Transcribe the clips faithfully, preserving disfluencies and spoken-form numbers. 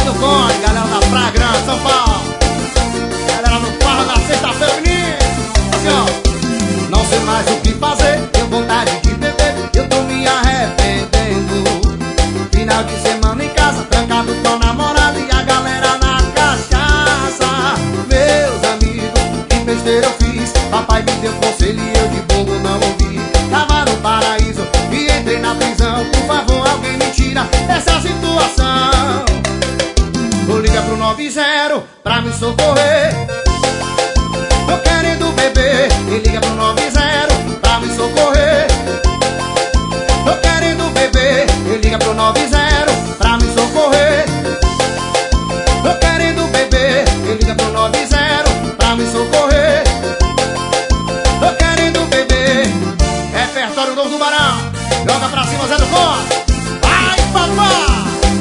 do Conde, galera da Praia Grande, São Paulo. Galera do Farra na sexta-feira, menino. Assim, ó. Não sei mais o que fazer, tenho vontade de beber, eu tô me arrependendo. Final de semana em casa, trancado com a namorada e a galera na cachaça. Meus amigos, que besteira eu fiz, papai me deu conselho e eu de bobo não ouvi. Tava no paraíso e entrei na prisão, por favor alguém me tira dessa situação. Vou ligar pro nove zero pra me socorrer. Tô querendo beber, e liga pro nove zero pra me socorrer. Tô querendo beber, e liga pro nove zero pra me socorrer. Tô querendo beber, e liga pro nove zero pra me socorrer. Tô querendo beber. Repertório novo do Barão. Joga pra cima, Zé do Conde. Vai, papai!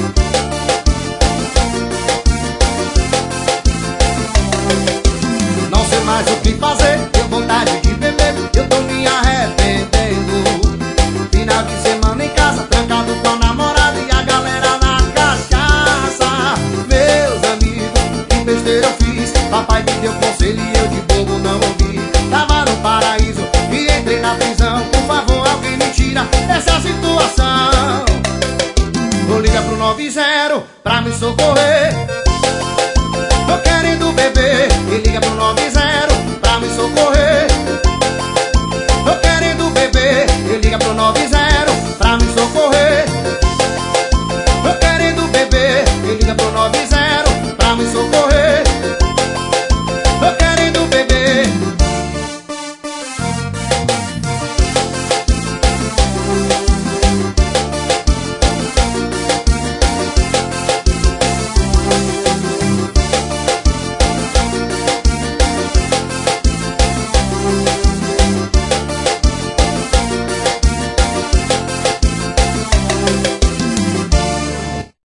Não sei mais o que fazer, tenho vontade de beber, eu tô me arrependendo. Final de semana em casa, trancado com a namorada e a galera na cachaça. Meus amigos, que besteira eu fiz, papai me deu conselho e eu de bobo não ouvi. Tava no paraíso e entrei na prisão, por favor alguém me tira dessa situação. Vou ligar pro nove zero pra me socorrer. Tô querendo beber, e liga pro nove zero pra me socorrer. Tô querendo beber, e liga pro nove zero